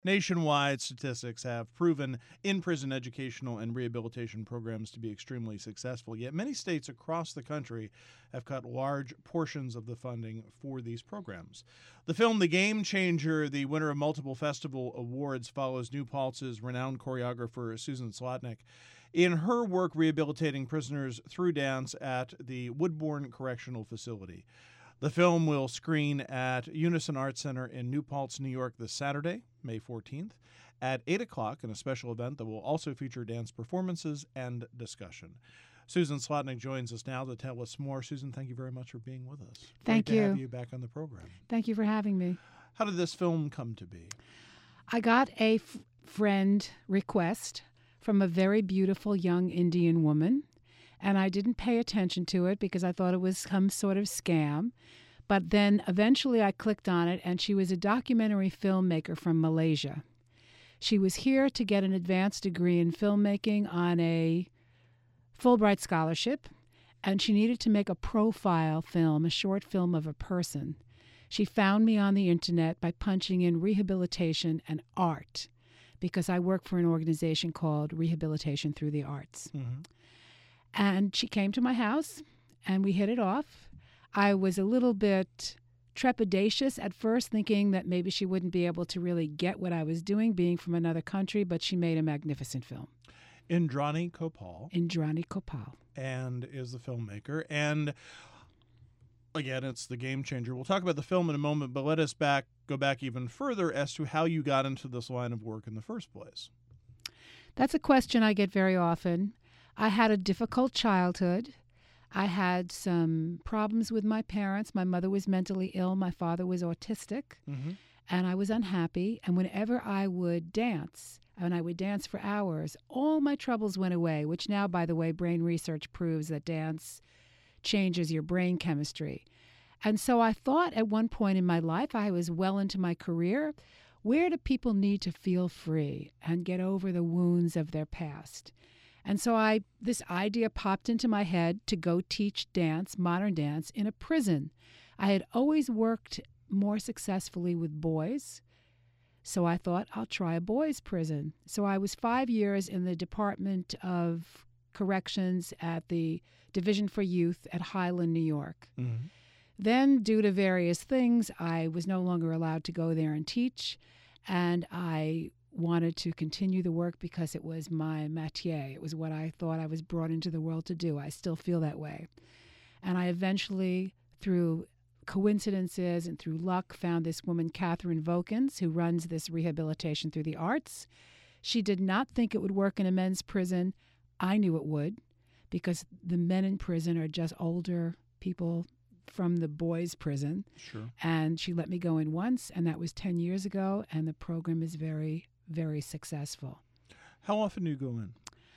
Nationwide, statistics have proven in-prison educational and rehabilitation programs to be extremely successful, yet many states across the country have cut large portions of the funding for these programs. The film The Game Changer, the winner of multiple festival awards, follows New Paltz's renowned choreographer Susan Slotnick in her work rehabilitating prisoners through dance at the Woodbourne Correctional Facility. The film will screen at Unison Arts Center in New Paltz, New York this Saturday, May 14th, at 8 o'clock in a special event that will also feature dance performances and discussion. Susan Slotnick joins us now to tell us more. Susan, thank you very much for being with us. Thank Great you. to have you back on the program. Thank you for having me. How did this film come to be? I got a friend request from a very beautiful young Indian woman, and I didn't pay attention to it because I thought it was some sort of scam. But then eventually I clicked on it, and she was a documentary filmmaker from Malaysia. She was here to get an advanced degree in filmmaking on a Fulbright scholarship, and she needed to make a profile film, a short film of a person. She found me on the internet by punching in rehabilitation and art, because I work for an organization called Rehabilitation Through the Arts. Mm-hmm. And she came to my house, and we hit it off. I was a little bit trepidatious at first, thinking that maybe she wouldn't be able to really get what I was doing, being from another country, but she made a magnificent film. Indrani Gopal. Indrani Gopal. And is the filmmaker. And again, it's The Game Changer. We'll talk about the film in a moment, but let us go back even further as to how you got into this line of work in the first place. That's a question I get very often. I had a difficult childhood. I had some problems with my parents. My mother was mentally ill. My father was autistic. Mm-hmm. And I was unhappy. And whenever I would dance, and I would dance for hours, all my troubles went away, which now, by the way, brain research proves that dance changes your brain chemistry. And so I thought at one point in my life, I was well into my career, where do people need to feel free and get over the wounds of their past? And so this idea popped into my head to go teach dance, modern dance, in a prison. I had always worked more successfully with boys, so I thought I'll try a boys' prison. So I was 5 years in the Department of Corrections at the Division for Youth at Highland, New York. Mm-hmm. Then, due to various things, I was no longer allowed to go there and teach, and I wanted to continue the work because it was my métier. It was what I thought I was brought into the world to do. I still feel that way. And I eventually, through coincidences and through luck, found this woman, Catherine Vokins, who runs this Rehabilitation Through the Arts. She did not think it would work in a men's prison. I knew it would, because the men in prison are just older people from the boys' prison. Sure. And she let me go in once, and that was 10 years ago, and the program is very, very successful. How often do you go in?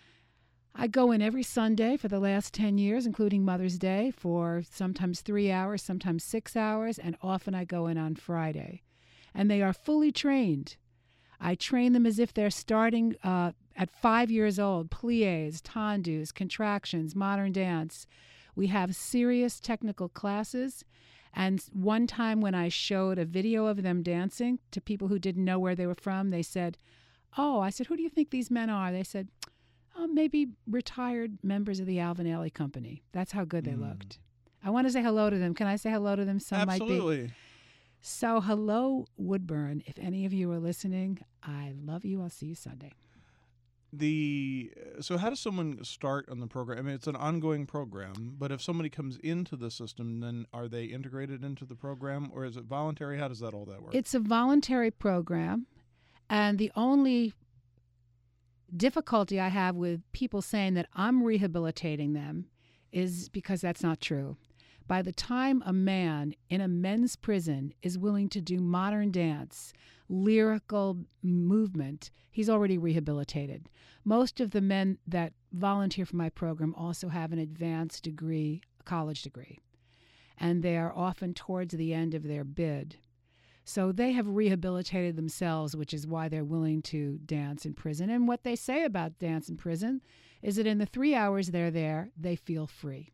I go in every Sunday for the last 10 years, including Mother's Day, for sometimes 3 hours, sometimes 6 hours, and often I go in on Friday. And they are fully trained. I train them as if they're starting at 5 years old, pliés, tendus, contractions, modern dance. We have serious technical classes. And one time when I showed a video of them dancing to people who didn't know where they were from, they said, "Oh," I said, "who do you think these men are?" They said, "Oh, maybe retired members of the Alvin Ailey Company." That's how good they looked. I want to say hello to them. Can I say hello to them? Some Absolutely. might be. So hello, Woodbourne. If any of you are listening, I love you. I'll see you Sunday. So how does someone start on the program? I mean, it's an ongoing program, but if somebody comes into the system, then are they integrated into the program, or is it voluntary? How does all that work? It's a voluntary program, and the only difficulty I have with people saying that I'm rehabilitating them is because that's not true. By the time a man in a men's prison is willing to do modern dance, lyrical movement, he's already rehabilitated. Most of the men that volunteer for my program also have an advanced degree, a college degree, and they are often towards the end of their bid. So they have rehabilitated themselves, which is why they're willing to dance in prison. And what they say about dance in prison is that in the 3 hours they're there, they feel free.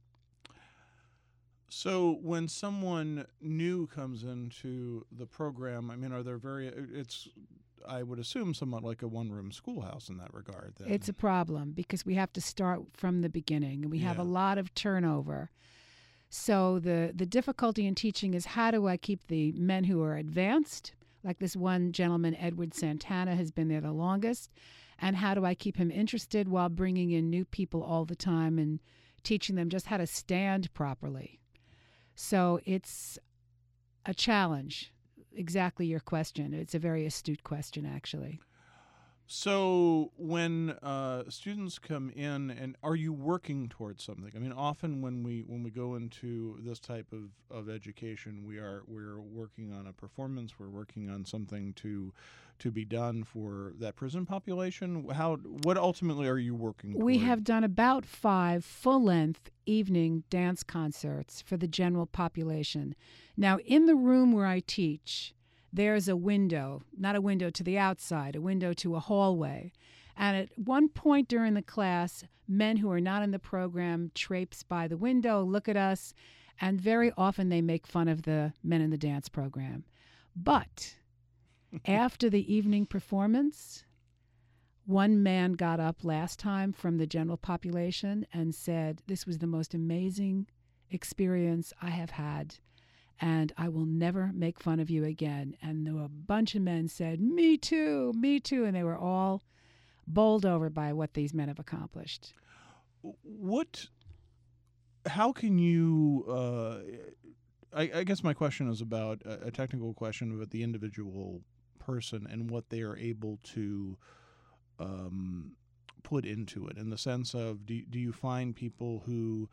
So when someone new comes into the program, I mean, I would assume, somewhat like a one-room schoolhouse in that regard. Then. It's a problem because we have to start from the beginning, and we have a lot of turnover. So the difficulty in teaching is, how do I keep the men who are advanced, like this one gentleman, Edward Santana, has been there the longest, and how do I keep him interested while bringing in new people all the time and teaching them just how to stand properly? So it's a challenge. Exactly your question. It's a very astute question, actually. So when students come in, and are you working towards something? I mean, often when we go into this type of education, we're working on a performance. We're working on something to be done for that prison population. What ultimately are you working toward? We have done about 5 full-length evening dance concerts for the general population. Now, in the room where I teach, there's a window, not a window to the outside, a window to a hallway. And at one point during the class, men who are not in the program traipse by the window, look at us, and very often they make fun of the men in the dance program. But after the evening performance, one man got up last time from the general population and said, "This was the most amazing experience I have had, and I will never make fun of you again." And there were a bunch of men said, me too, and they were all bowled over by what these men have accomplished. How can you, I guess my question is about a technical question about the individual person and what they are able to put into it, in the sense of, do you find people who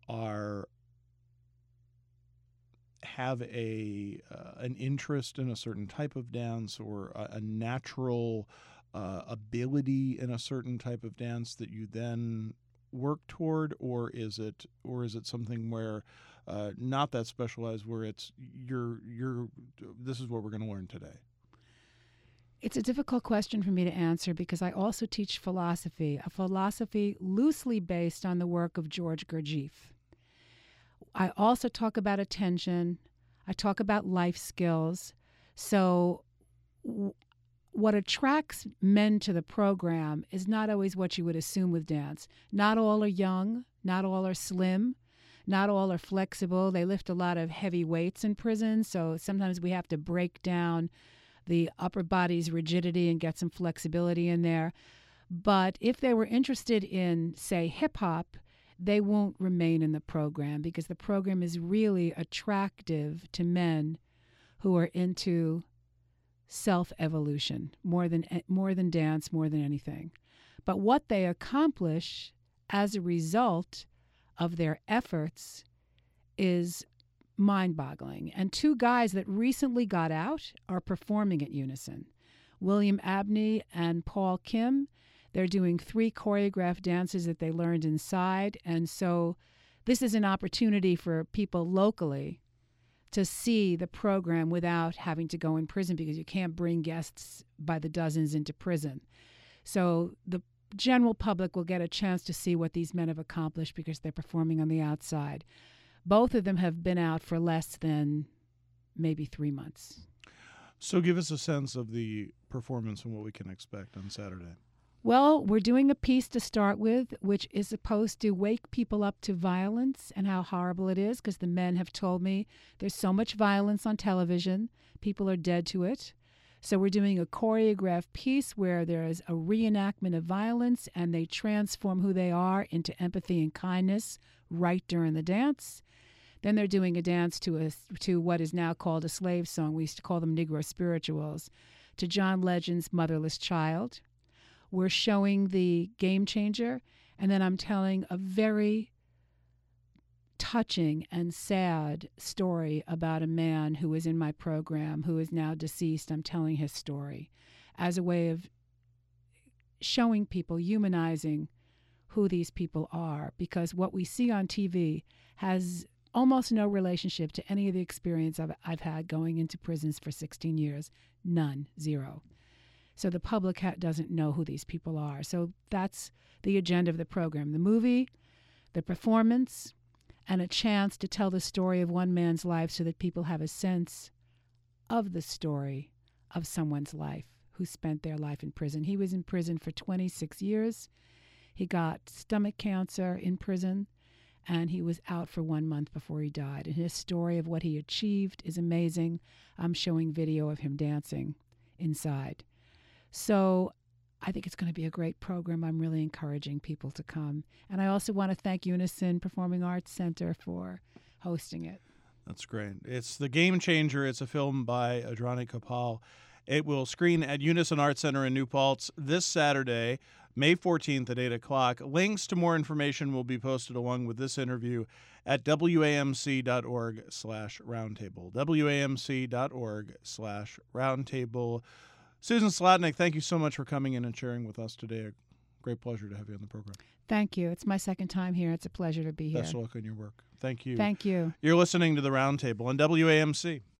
have an interest in a certain type of dance, or a natural ability in a certain type of dance that you then work toward, or is it something where not that specialized, where it's this is what we're going to learn today? It's a difficult question for me to answer because I also teach philosophy, a philosophy loosely based on the work of George Gurdjieff. I also talk about attention. I talk about life skills. So what attracts men to the program is not always what you would assume with dance. Not all are young. Not all are slim. Not all are flexible. They lift a lot of heavy weights in prison, so sometimes we have to break down the upper body's rigidity and get some flexibility in there. But if they were interested in, say, hip-hop, they won't remain in the program because the program is really attractive to men who are into self-evolution more than dance, more than anything. But what they accomplish as a result of their efforts is mind-boggling. And 2 guys that recently got out are performing at Unison. William Abney and Paul Kim. They're doing 3 choreographed dances that they learned inside. And so this is an opportunity for people locally to see the program without having to go in prison, because you can't bring guests by the dozens into prison. So the general public will get a chance to see what these men have accomplished because they're performing on the outside. Both of them have been out for less than maybe 3 months. So give us a sense of the performance and what we can expect on Saturday. Well, we're doing a piece to start with, which is supposed to wake people up to violence and how horrible it is, because the men have told me there's so much violence on television. People are dead to it. So we're doing a choreographed piece where there is a reenactment of violence, and they transform who they are into empathy and kindness right during the dance. Then they're doing a dance to what is now called a slave song. We used to call them Negro spirituals, to John Legend's Motherless Child. We're showing the Game Changer, and then I'm telling a very touching and sad story about a man who was in my program who is now deceased. I'm telling his story as a way of showing people, humanizing who these people are, because what we see on TV has almost no relationship to any of the experience I've had going into prisons for 16 years. None. Zero. So the public doesn't know who these people are. So that's the agenda of the program: the movie, the performance, and a chance to tell the story of one man's life so that people have a sense of the story of someone's life who spent their life in prison. He was in prison for 26 years. He got stomach cancer in prison, and he was out for 1 month before he died. And his story of what he achieved is amazing. I'm showing video of him dancing inside. So I think it's going to be a great program. I'm really encouraging people to come. And I also want to thank Unison Performing Arts Center for hosting it. That's great. It's The Game Changer. It's a film by Adrani Kapal. It will screen at Unison Arts Center in New Paltz this Saturday, May 14th at 8 o'clock. Links to more information will be posted along with this interview at wamc.org/roundtable. wamc.org/roundtable. Susan Slotnick, thank you so much for coming in and sharing with us today. A great pleasure to have you on the program. Thank you. It's my second time here. It's a pleasure to be here. Best of luck in your work. Thank you. Thank you. You're listening to The Roundtable on WAMC.